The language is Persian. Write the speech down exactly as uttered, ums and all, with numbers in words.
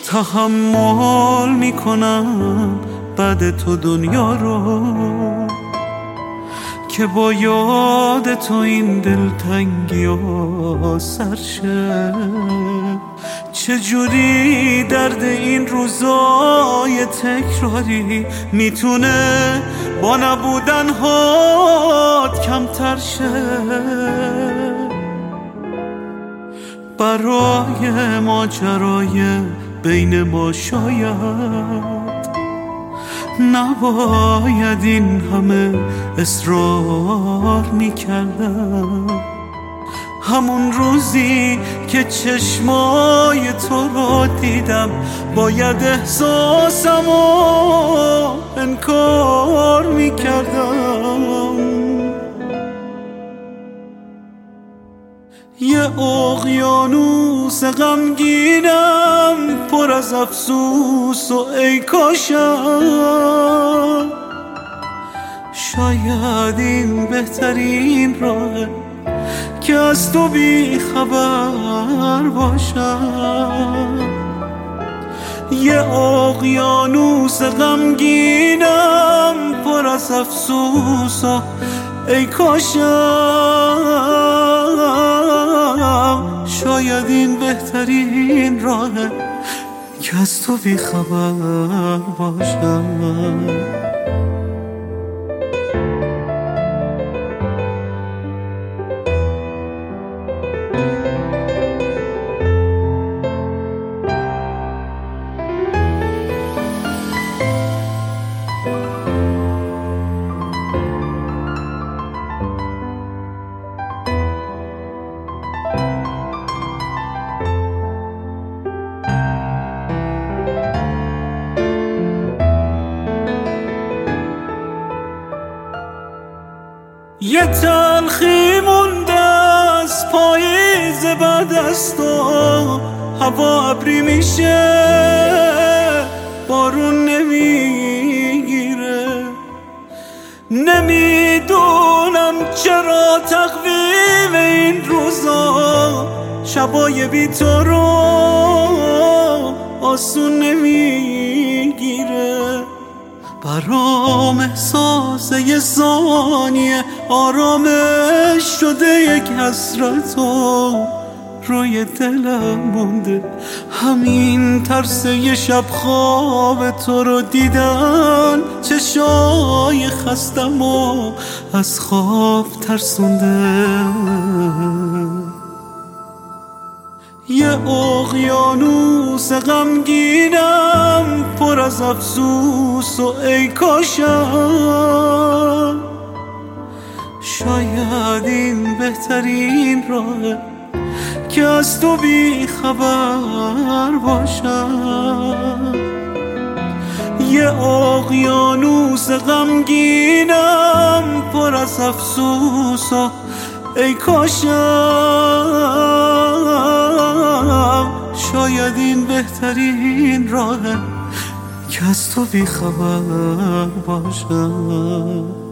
تحمل میکنم بعد تو دنیا رو، که با یاد تو این دلتنگی ها سرشه. چجوری درد این روزای تکراری میتونه با نبودن هات کمتر شه؟ برای ماجرای بین ما شاید نباید این همه اصرار میکردم. همون روزی که چشمای تو رو دیدم باید احساسمو انکار میکردم. یه اقیانوس غمگینم پر از افسوس و ای کاشم شاید این بهترین راهه که از تو بی خبر باشم. یه اقیانوس غمگینم پر از افسوس و ای کاشم شاید این بهترین راهه که از تو بی خبر باشم. یه تلخی مونده از پاییز بعد از تو، هوا ابری میشه بارون نمیگیره. نمیدونم چرا تقویم این روزا شبای بی تو رو آسون نمیگیره. برام احساس یه ثانیه آرامش شده یک حسرتو روی دلم مونده. همین ترس یه شب خواب تو رو دیدن چشای خستم و از خواب ترسونده. یه اقیانوس غمگینم پر از افسوس و ای کاشم شاید این بهترین راهه که از تو بی خبر باشم. یه اقیانوس غمگینم پر از افسوس و ای کاشم شاید این بهترین راهه که از تو بی خبر باشم.